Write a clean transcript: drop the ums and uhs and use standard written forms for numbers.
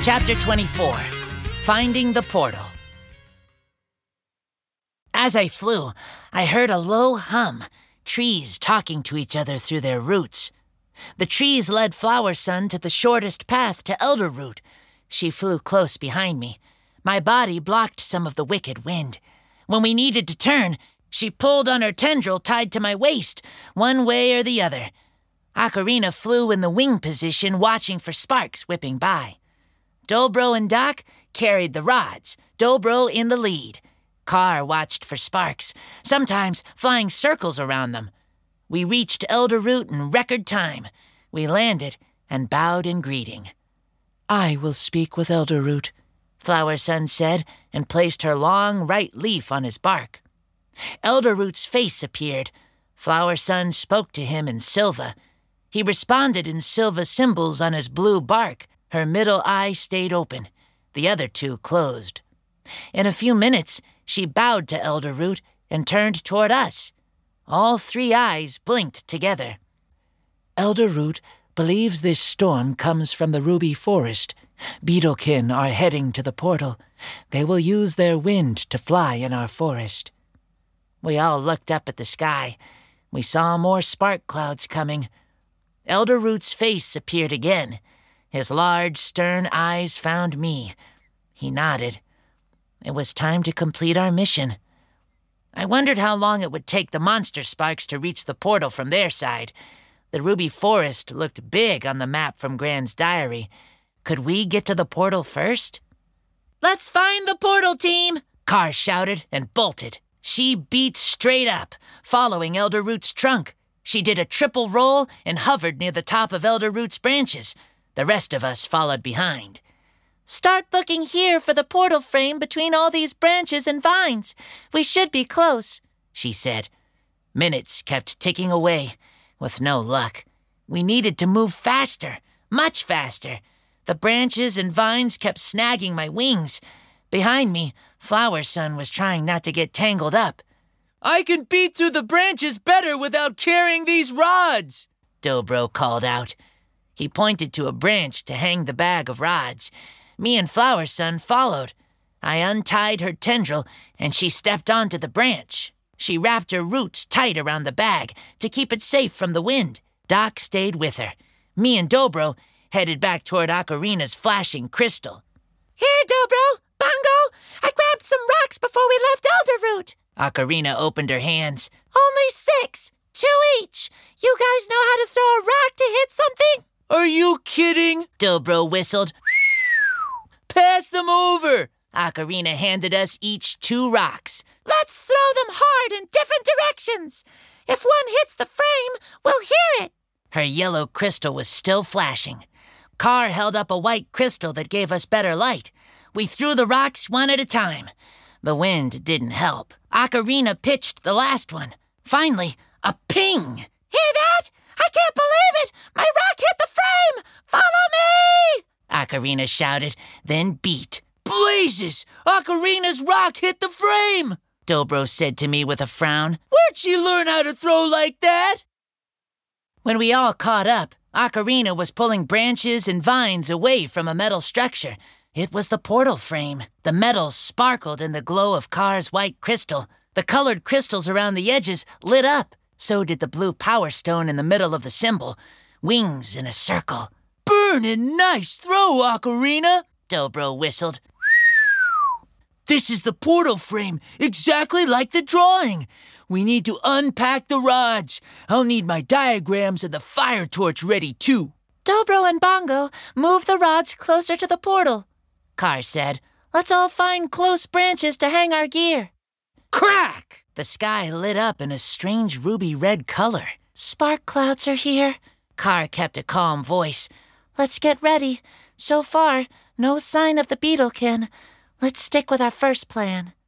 Chapter 24, Finding the Portal. As I flew, I heard a low hum, trees talking to each other through their roots. The trees led Flower Sun to the shortest path to Elder Root. She flew close behind me. My body blocked some of the wicked wind. When we needed to turn, she pulled on her tendril tied to my waist, one way or the other. Ocarina flew in the wing position, watching for sparks whipping by. Dobro and Doc carried the rods, Dobro in the lead. Car watched for sparks, sometimes flying circles around them. We reached Elder Root in record time. We landed and bowed in greeting. "I will speak with Elder Root," Flower Sun said, and placed her long right leaf on his bark. Elder Root's face appeared. Flower Sun spoke to him in Silva. He responded in Silva symbols on his blue bark. Her middle eye stayed open. The other two closed. In a few minutes, she bowed to Elder Root and turned toward us. All three eyes blinked together. "Elder Root believes this storm comes from the Ruby Forest. Beetlekin are heading to the portal. They will use their wind to fly in our forest." We all looked up at the sky. We saw more spark clouds coming. Elder Root's face appeared again. His large, stern eyes found me. He nodded. It was time to complete our mission. I wondered how long it would take the monster sparks to reach the portal from their side. The Ruby Forest looked big on the map from Gran's diary. Could we get to the portal first? "Let's find the portal, team!" Car shouted and bolted. She beat straight up, following Elder Root's trunk. She did a triple roll and hovered near the top of Elder Root's branches. The rest of us followed behind. "Start looking here for the portal frame between all these branches and vines. We should be close," she said. Minutes kept ticking away, with no luck. We needed to move faster, much faster. The branches and vines kept snagging my wings. Behind me, Flower Sun was trying not to get tangled up. "I can beat through the branches better without carrying these rods," Dobro called out. He pointed to a branch to hang the bag of rods. Me and Flower Sun followed. I untied her tendril, and she stepped onto the branch. She wrapped her roots tight around the bag to keep it safe from the wind. Doc stayed with her. Me and Dobro headed back toward Ocarina's flashing crystal. "Here, Dobro! Bongo! I grabbed some rocks before we left Elder Root." Ocarina opened her hands. "Only 6. 2 each. You guys know how to throw a rock to hit something?" "Are you kidding?" Dobro whistled. "Pass them over." Ocarina handed us each 2 rocks. "Let's throw them hard in different directions. If one hits the frame, we'll hear it." Her yellow crystal was still flashing. Car held up a white crystal that gave us better light. We threw the rocks one at a time. The wind didn't help. Ocarina pitched the last one. Finally, a ping. "Hear that? I can't believe it! My rock hit the frame! Follow me!" Ocarina shouted, then beat. "Blazes! Ocarina's rock hit the frame!" Dobro said to me with a frown. "Where'd she learn how to throw like that?" When we all caught up, Ocarina was pulling branches and vines away from a metal structure. It was the portal frame. The metal sparkled in the glow of Car's white crystal. The colored crystals around the edges lit up. So did the blue power stone in the middle of the symbol. Wings in a circle. "Burnin' nice throw, Ocarina!" Dobro whistled. "This is the portal frame, exactly like the drawing. We need to unpack the rods. I'll need my diagrams and the fire torch ready, too." "Dobro and Bongo, move the rods closer to the portal," Car said. "Let's all find close branches to hang our gear." Crack! The sky lit up in a strange ruby-red color. "Spark clouds are here." Car kept a calm voice. "Let's get ready. So far, no sign of the Beetlekin. Let's stick with our first plan."